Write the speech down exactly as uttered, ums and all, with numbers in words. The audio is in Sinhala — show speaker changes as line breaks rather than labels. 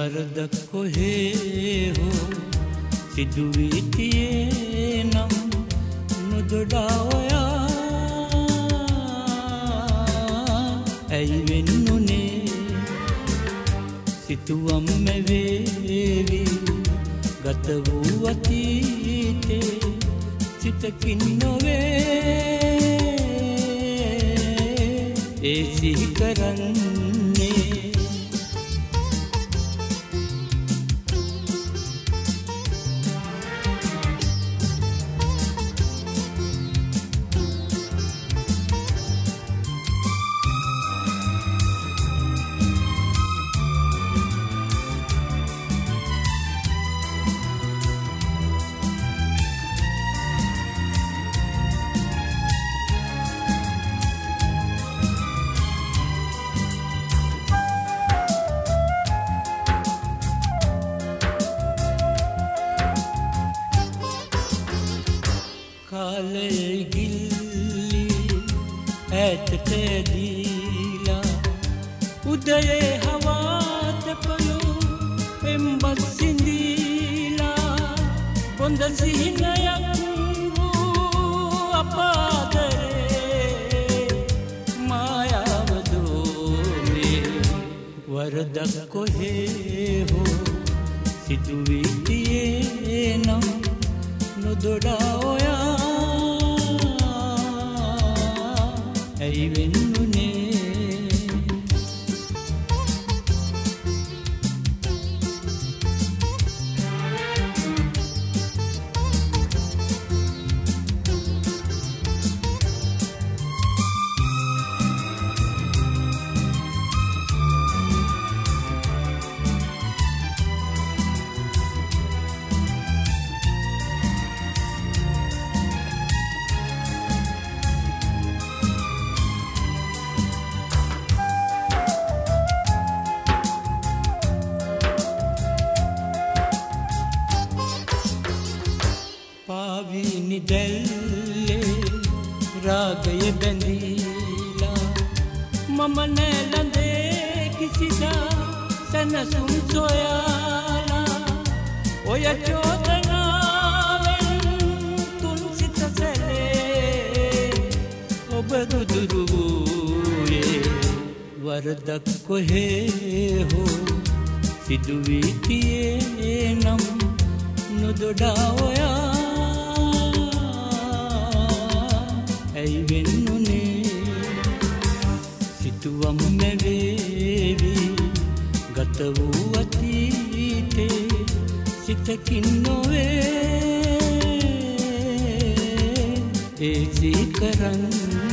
වරදක් කොහේ හෝ සිදු වී තියේ නම් නොදොඩා ඔයා ඇයි වෙන්නුනේ සිතුවම් මැවේවි ගත වූ අතීතේ සිතකින් නොවේ ඒ සිහි කරන්නේ කාලේ ගිල්ලි ඈතට දීලා උදයේ හවාත පළු පෙම්බත් සිඳීලා බොඳ සිහිනයක් වූ අපාදරේ මායාව දෝමේ වරදක් කොහේ හෝ සිදු වී තියේ නම් නොදොඩා ඔයා ඇයි වෙන්නුනේ පාවිනි දැල්ලේ රාගය බැඳීලා මම නැලඳේ කිසිදා සැනසුම් සොයාලා ඔය චෝදනාවෙන් තුන් සිත සැලේ ඔබ දුදුරු වූයේ වරදක් කොහේ හෝ සිදු වී තියේ නම් නොදොඩා ඔයා ඇයි වෙන්නුනේ සිතුවම් මැවේවි ගත වූ අතීතේ සිතකින් නොවේ ඒ සිහි කරන්නේ